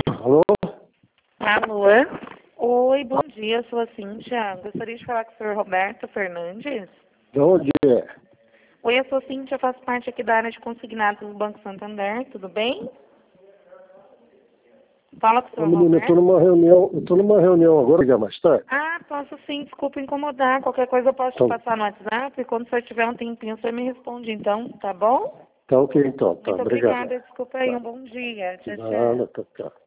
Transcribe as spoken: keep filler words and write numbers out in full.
Alô? Alô? Oi, bom dia, sou a Cíntia. Gostaria de falar com o senhor Roberto Fernandes. De onde é? Oi, eu sou a Cíntia, faço parte aqui da área de consignados do Banco Santander, tudo bem? Fala com o Ô, senhor menina, eu tô Roberto. numa reunião, eu tô numa reunião agora, ligar mais tarde. Ah, posso sim, desculpa incomodar. Qualquer coisa eu posso te Então, passar no WhatsApp e quando o senhor tiver um tempinho, o senhor me responde então, tá bom? tá ok então, tá, Muito obrigado. obrigada, desculpa aí, Tá. um bom dia. Tchau, tchau. Nada, tá, tchau.